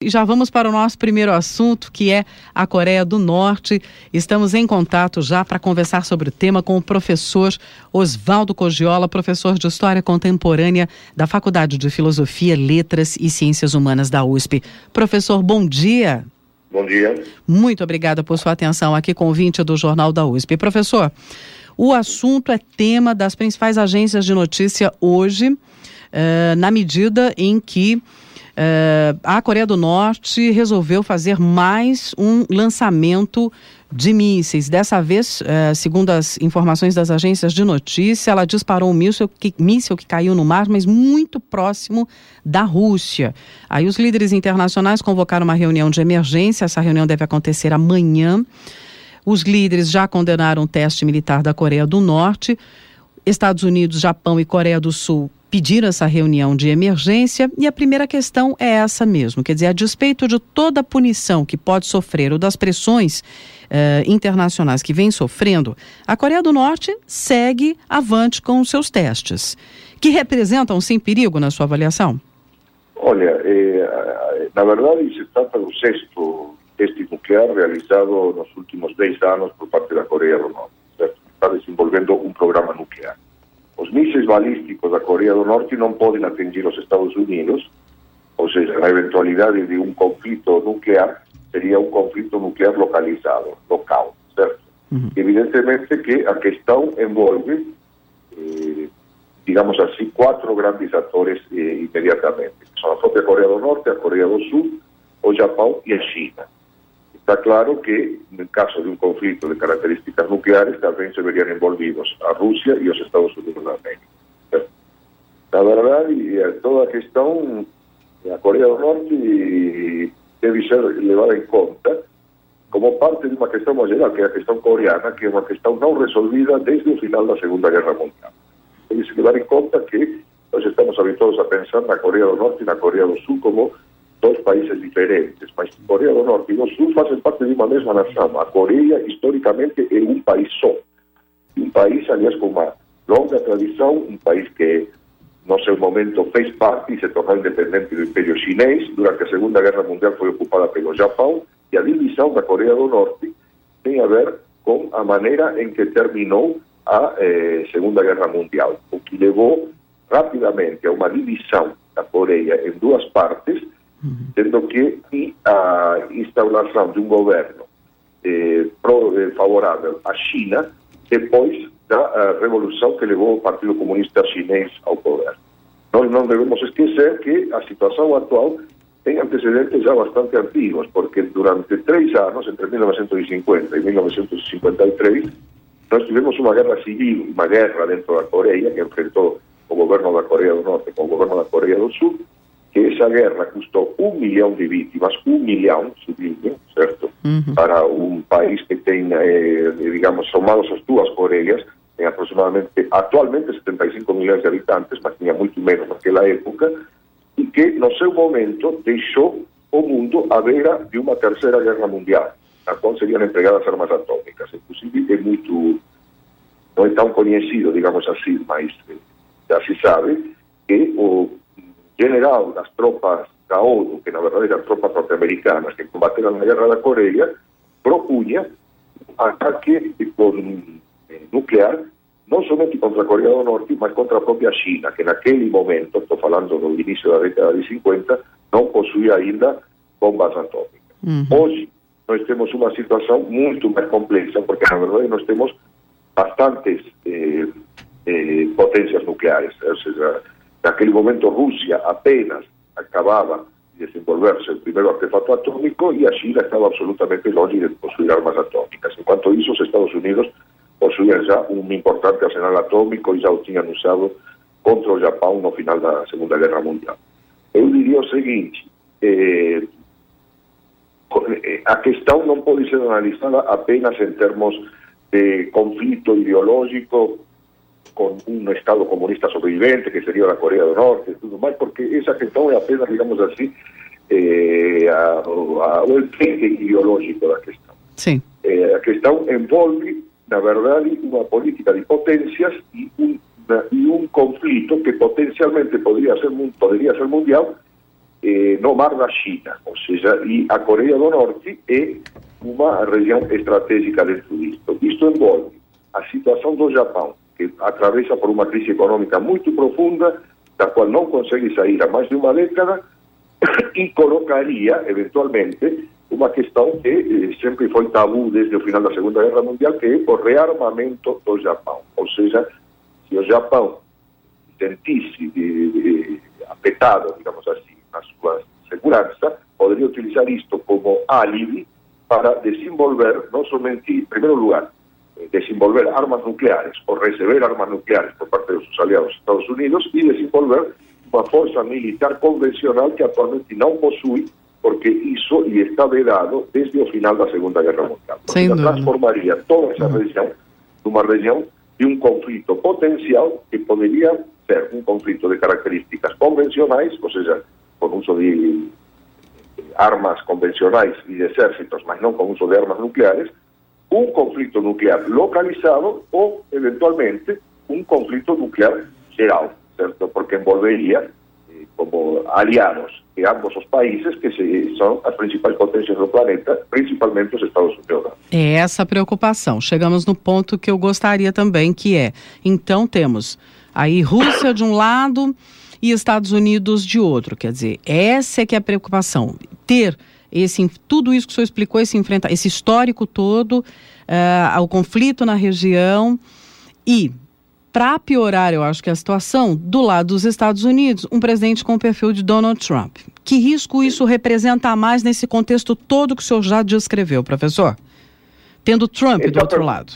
E já vamos para o nosso primeiro assunto, que é a Coreia do Norte. Estamos em contato já para conversar sobre o tema com o professor Oswaldo Cogiola, professor de História Contemporânea da Faculdade de Filosofia, Letras e Ciências Humanas da USP. Professor, bom dia. Bom dia. Muito obrigada por sua atenção aqui com o ouvinte do Jornal da USP. Professor, o assunto é tema das principais agências de notícia hoje, na medida em que a Coreia do Norte resolveu fazer mais um lançamento de mísseis. Dessa vez, segundo as informações das agências de notícia, ela disparou um míssil que caiu no mar, mas muito próximo da Rússia. Aí os líderes internacionais convocaram uma reunião de emergência. Essa reunião deve acontecer amanhã. Os líderes já condenaram o teste militar da Coreia do Norte. Estados Unidos, Japão e Coreia do Sul pediram essa reunião de emergência, e a primeira questão é essa mesmo, quer dizer, a despeito de toda a punição que pode sofrer ou das pressões internacionais que vem sofrendo, a Coreia do Norte segue avante com os seus testes, que representam sim perigo na sua avaliação? Olha, na verdade se trata do sexto teste nuclear realizado nos últimos 10 anos por parte da Coreia do Norte, certo? Está desenvolvendo um programa nuclear. Os mísseis balísticos da Coreia do Norte não podem atingir os Estados Unidos, ou seja, na eventualidade de um conflito nuclear, seria um conflito nuclear localizado, local, certo? Evidentemente que a questão envolve, digamos assim, 4 grandes atores imediatamente, que são a própria Coreia do Norte, a Coreia do Sul, o Japão e a China. Está claro que, no caso de um conflito de características nucleares, também se veriam envolvidos a Rússia e os Estados Unidos da América. Na verdade, toda a questão, a Coreia do Norte deve ser levada em conta como parte de uma questão mais geral, que é a questão coreana, que é uma questão não resolvida desde o final da Segunda Guerra Mundial. Deve-se levar em conta que nós estamos habituados a pensar na Coreia do Norte e na Coreia do Sul como 2 países diferentes, mas Coreia do Norte e do Sul fazem parte de uma mesma nação. A Coreia, historicamente, é um país só. Um país, aliás, com uma longa tradição, um país que, no seu momento, fez parte e se tornou independente do Império Chinês. Durante a Segunda Guerra Mundial foi ocupada pelo Japão, e a divisão da Coreia do Norte tem a ver com a maneira em que terminou a Segunda Guerra Mundial, o que levou rapidamente a uma divisão da Coreia em 2 partes, tendo que a instauração de um governo favorável à China depois da revolução que levou o Partido Comunista Chinês ao poder. Nós não devemos esquecer que a situação atual tem antecedentes já bastante antigos, porque durante 3 anos, entre 1950 e 1953, nós tivemos uma guerra civil, uma guerra dentro da Coreia, que enfrentou o governo da Coreia do Norte com o governo da Coreia do Sul, que essa guerra custou 1 milhão de vítimas, 1 milhão, sublinho, certo? Para um país que tem, digamos, somados as 2 Coreias, tem aproximadamente, atualmente 75 milhões de habitantes, mas tinha muito menos naquela época, e que, no seu momento, deixou o mundo à beira de uma terceira guerra mundial, na qual seriam empregadas armas atômicas. Inclusive, não é tão conhecido, digamos assim, mas já se sabe que o general das tropas da ONU, que na verdade eram tropas norte-americanas que combateram na Guerra da Coreia, propunha um ataque nuclear, não somente contra a Coreia do Norte, mas contra a própria China, que naquele momento, estou falando do início da década de 50, não possuía ainda bombas atômicas. Hoje, nós temos uma situação muito mais complexa, porque na verdade nós temos bastantes potências nucleares, ou seja, naquele momento, Rússia apenas acabava de desenvolver-se o primeiro artefato atômico e a China estava absolutamente longe de possuir armas atômicas. Enquanto isso, os Estados Unidos possuíam já um importante arsenal atômico e já o tinham usado contra o Japão no final da Segunda Guerra Mundial. Eu diria o seguinte, a questão não pode ser analisada apenas em termos de conflito ideológico con un Estado comunista sobrevivente, que sería la Corea del Norte, y todo más, porque esa questão é apenas, digamos assim, o enfrente ideológico da questão. Sim. A questão envolve, na verdade, uma política de potências e um conflito que potencialmente poderia ser mundial, no Mar da China, ou seja, e a Coreia do Norte é uma região estratégica dentro disto. Isto envolve a situação do Japão, que atravessa por uma crise econômica muito profunda, da qual não consegue sair há mais de uma década, e colocaria, eventualmente, uma questão que sempre foi tabu desde o final da Segunda Guerra Mundial, que é o rearmamento do Japão. Ou seja, se o Japão sentisse afetado, digamos assim, na sua segurança, poderia utilizar isto como álibi para desenvolver, não somente, em primeiro lugar, desenvolver armas nucleares ou receber armas nucleares por parte dos seus aliados Estados Unidos e desenvolver uma força militar convencional que atualmente não possui, porque isso lhe está vedado desde o final da Segunda Guerra Mundial. Porque transformaria toda essa região numa região de um conflito potencial que poderia ser um conflito de características convencionais, ou seja, com uso de armas convencionais e de exércitos, mas não com uso de armas nucleares, um conflito nuclear localizado ou, eventualmente, um conflito nuclear geral, certo? Porque envolveria como aliados de ambos os países que são as principais potências do planeta, principalmente os Estados Unidos. É essa a preocupação. Chegamos no ponto que eu gostaria também, que é, então temos aí Rússia de um lado e Estados Unidos de outro. Quer dizer, essa é que é a preocupação. Ter tudo isso que o senhor explicou, esse histórico todo, ao conflito na região e, para piorar, eu acho que a situação, do lado dos Estados Unidos, um presidente com o perfil de Donald Trump. Que risco isso representa a mais nesse contexto todo que o senhor já descreveu, professor? Tendo Trump do outro lado.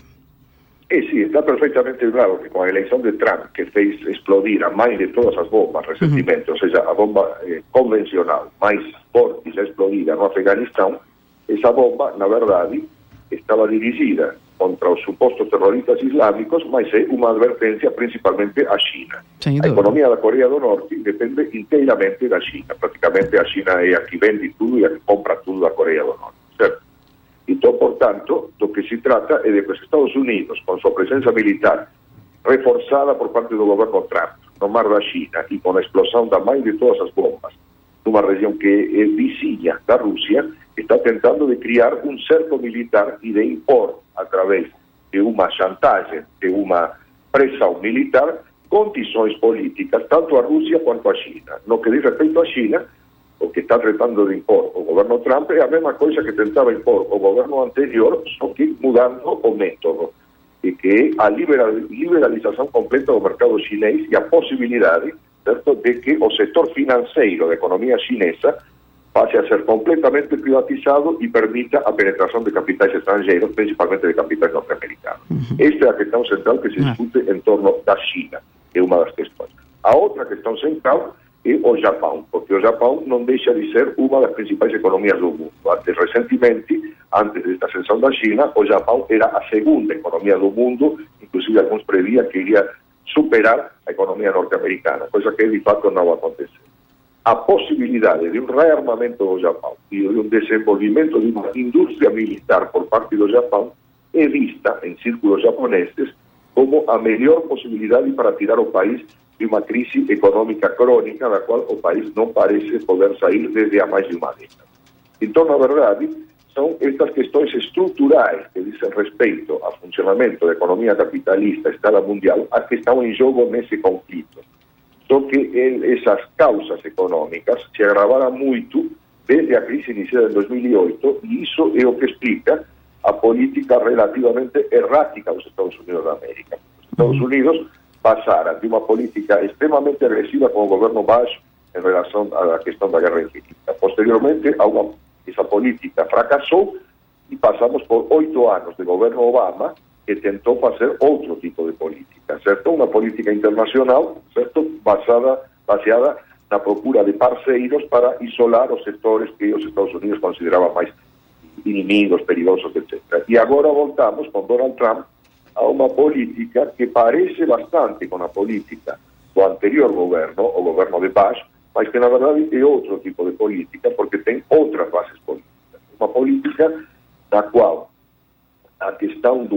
Sim, está perfeitamente claro que com a eleição de Trump, que fez explodir a mais de todas as bombas recentemente, ou seja, a bomba convencional mais forte já explodida no Afeganistão, essa bomba, na verdade, estava dirigida contra os supostos terroristas islâmicos, mas é uma advertência principalmente à China. A economia da Coreia do Norte depende inteiramente da China. Praticamente a China é a que vende tudo e a que compra tudo da Coreia do Norte, certo? Então, portanto, do que se trata é de que os Estados Unidos, com sua presença militar reforçada por parte do governo Trump no Mar da China e com a explosão da mais de todas as bombas numa região que é vizinha da Rússia, está tentando de criar um cerco militar e de impor, através de uma chantagem, de uma pressão militar, condições políticas, tanto a Rússia quanto a China. No que diz respeito à China, o que está tratando de impor o governo Trump é a mesma coisa que tentava impor o governo anterior, só que mudando o método, e que é a liberalização completa do mercado chinês e a possibilidade, certo, de que o setor financeiro da economia chinesa passe a ser completamente privatizado e permita a penetração de capitais estrangeiros, principalmente de capitais norte-americanos. Esta é a questão central que se discute em torno da China, é uma das questões. A outra questão central é o Japão, porque o Japão não deixa de ser uma das principais economias do mundo. Recentemente, antes desta ascensão da China, o Japão era a segunda economia do mundo, inclusive alguns previam que iria superar a economia norte-americana, coisa que de fato não aconteceu. A possibilidade de um rearmamento do Japão e de um desenvolvimento de uma indústria militar por parte do Japão é vista em círculos japoneses como a melhor possibilidade para tirar o país de uma crise econômica crônica da qual o país não parece poder sair desde há mais de uma década. Então, na verdade, são estas questões estruturais que dizem respeito ao funcionamento da economia capitalista a escala mundial as que estão em jogo nesse conflito. Só que essas causas econômicas se agravaram muito desde a crise iniciada em 2008 e isso é o que explica a política relativamente errática dos Estados Unidos da América. Os Estados Unidos passaram de uma política extremamente agressiva com o governo Bush em relação à questão da guerra infinita. Posteriormente, essa política fracassou e passamos por 8 anos de governo Obama, que tentou fazer outro tipo de política, certo? Uma política internacional, certo? Baseada na procura de parceiros para isolar os setores que os Estados Unidos consideravam mais inimigos, perigosos, etc. E agora voltamos com Donald Trump a uma política que parece bastante com a política do anterior governo, o governo de Bush, mas que na verdade é outro tipo de política, porque tem outras bases políticas. Uma política na qual a questão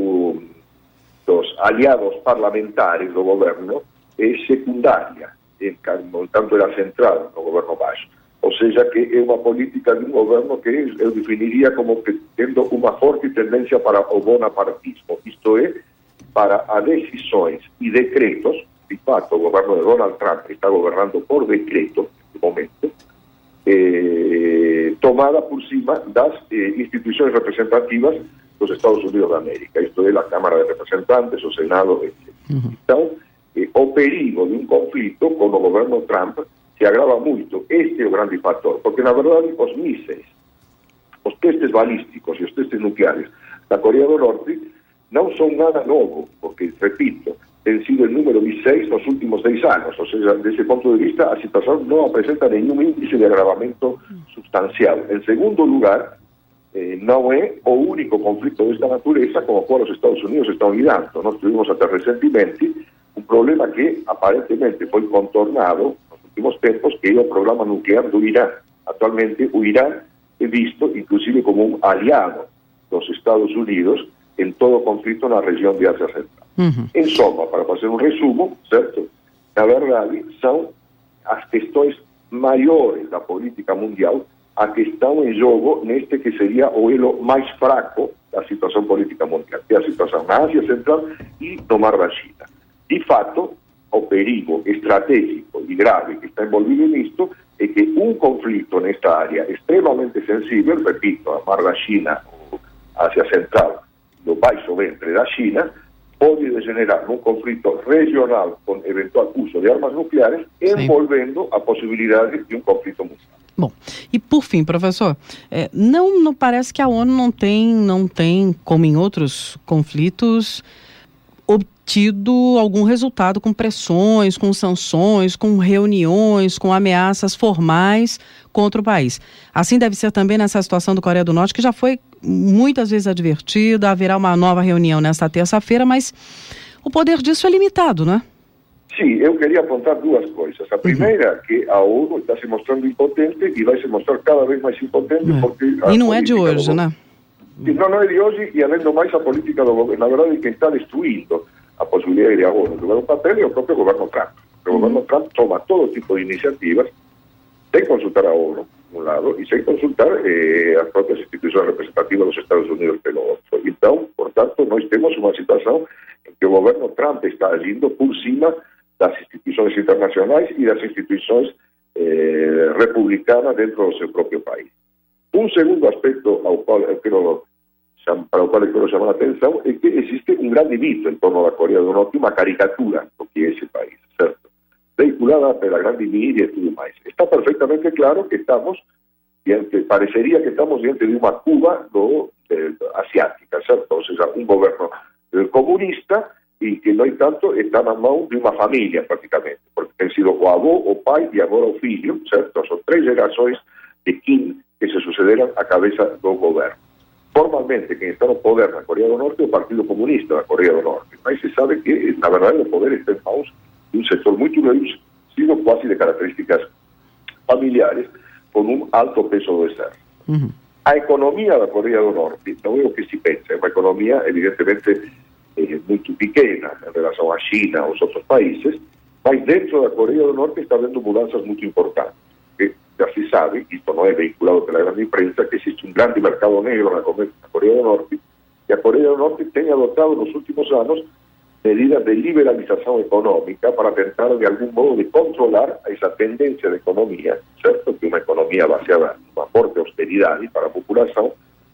dos aliados parlamentares do governo é secundária, tanto era central no governo Bush. ou seja, que é uma política de um governo que eu definiria como que tendo uma forte tendência para o bonapartismo, isto é, para as decisões e decretos. De fato, o governo de Donald Trump está governando por decreto, neste momento, tomada por cima das instituições representativas dos Estados Unidos da América, isto é, a Câmara de Representantes, o Senado, etc. Então, o perigo de um conflito com o governo Trump se agrava muito. Este é o grande fator, porque, na verdade, os mísseis, os testes balísticos e os testes nucleares da Coreia do Norte não são nada novo, porque, repito, tem sido o número 16 nos últimos 10 anos, ou seja, desse ponto de vista, a situação não apresenta nenhum índice de agravamento substancial. Em segundo lugar, não é o único conflito desta natureza com o qual os Estados Unidos estão lidando. Nós tivemos até recentemente um problema que aparentemente foi contornado nos últimos tempos, que é o programa nuclear do Irã. Atualmente, o Irã é visto, inclusive, como um aliado dos Estados Unidos em todo o conflito na região de Ásia Central. Em soma, para fazer um resumo, certo? Na verdade, são as questões maiores da política mundial a que estão em jogo neste que seria o elo mais fraco da situação política mundial, que é a situação na Ásia Central e no Mar da China. De fato, o perigo estratégico e grave que está envolvido nisto é que um conflito nesta área extremamente sensível, repito, a Mar da China, a Ásia Central, no baixo ventre da China, pode degenerar num conflito regional com eventual uso de armas nucleares, envolvendo a possibilidade de um conflito mundial. Bom, e por fim, professor, não parece que a ONU não tem, como em outros conflitos, obtido algum resultado com pressões, com sanções, com reuniões, com ameaças formais contra o país. Assim deve ser também nessa situação do Coreia do Norte, que já foi muitas vezes advertida. Haverá uma nova reunião nesta terça-feira, mas o poder disso é limitado, né? Sim, eu queria apontar duas coisas. A primeira, que a ONU está se mostrando impotente e vai se mostrar cada vez mais impotente porque... E não é de hoje, né? Não é de hoje, e além do mais, a política do governo, na verdade, quem está destruindo a possibilidade de a ONU jogar um papel é o próprio governo Trump. O governo Trump toma todo tipo de iniciativas sem consultar a ONU, por um lado, e sem consultar as próprias instituições representativas dos Estados Unidos pelo outro. Então, portanto, nós temos uma situação em que o governo Trump está agindo por cima das instituições internacionais e das instituições republicanas dentro do seu próprio país. Um segundo aspecto para o qual eu quero chamar a atenção é que existe um grande mito em torno da Coreia do Norte, uma caricatura do que é esse país, certo? Veiculada pela grande mídia e tudo mais. Está perfeitamente claro que pareceria que estamos diante de uma Cuba asiática, certo? Ou seja, um governo comunista e que, no entanto, está na mão de uma família, praticamente, porque tem sido o avô, o pai e agora o filho, certo? São 3 gerações de Kim que se sucederam à cabeça do governo. Formalmente, quem está no poder na Coreia do Norte é o Partido Comunista da Coreia do Norte, mas se sabe que, na verdade, o poder está em mãos de um setor muito reduzido, quase de características familiares, com um alto peso do exército. A economia da Coreia do Norte não é o que se pensa, é uma economia, evidentemente, muito pequena em relação à China, aos outros países, mas dentro da Coreia do Norte está havendo mudanças muito importantes. Já se sabe, isto não é veiculado pela grande imprensa, que existe um grande mercado negro na Coreia do Norte, e a Coreia do Norte tem adotado nos últimos anos medidas de liberalização econômica para tentar, de algum modo, de controlar essa tendência de economia, certo? Que uma economia baseada em uma forte austeridade para a população,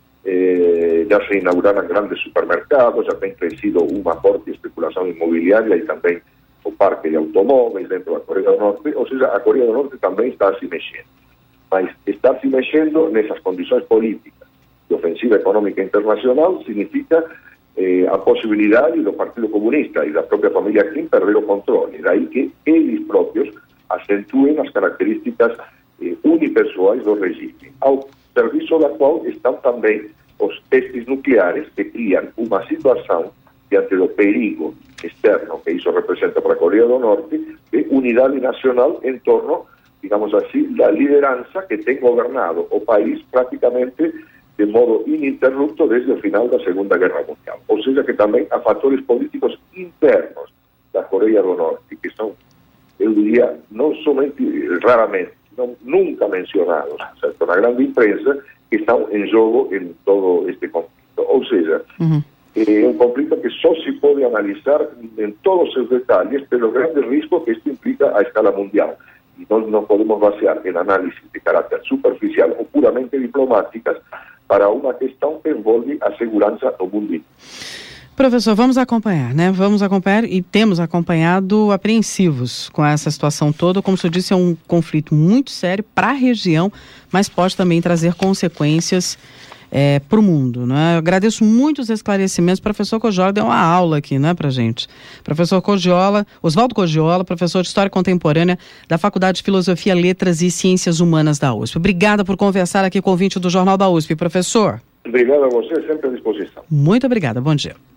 já se inauguraram grandes supermercados, já tem crescido uma forte especulação imobiliária e também o parque de automóveis dentro da Coreia do Norte, ou seja, a Coreia do Norte também está se mexendo. Mas estar se mexendo nessas condições políticas de ofensiva econômica internacional significa a possibilidade do Partido Comunista e da própria família Kim perder o controle. Daí que eles próprios acentuem as características unipessoais do regime, ao serviço da qual estão também os testes nucleares que criam uma situação diante do perigo externo que isso representa para a Coreia do Norte, de unidade nacional em torno, digamos assim, da liderança que tem governado o país praticamente de modo ininterrupto desde o final da Segunda Guerra Mundial. Ou seja, que também há fatores políticos internos da Coreia do Norte, que são, eu diria, não somente, raramente, nunca mencionados, certo, na grande imprensa, que estão em jogo em todo este conflito. Ou seja, é um conflito que só se pode analisar em todos os seus detalhes pelo grande risco que isto implica à escala mundial. E nós não podemos basear em análises de caráter superficial ou puramente diplomáticas para uma questão que envolve a segurança do mundo. Professor, vamos acompanhar, né? Vamos acompanhar e temos acompanhado apreensivos com essa situação toda. Como o senhor disse, é um conflito muito sério para a região, mas pode também trazer consequências para o mundo, né? Eu agradeço muito os esclarecimentos. O professor Cogiola deu uma aula aqui, né, pra gente. Professor Oswaldo Cogiola, professor de História Contemporânea da Faculdade de Filosofia, Letras e Ciências Humanas da USP. Obrigada por conversar aqui com o ouvinte do Jornal da USP, professor. Obrigado a você, sempre à disposição. Muito obrigada, bom dia.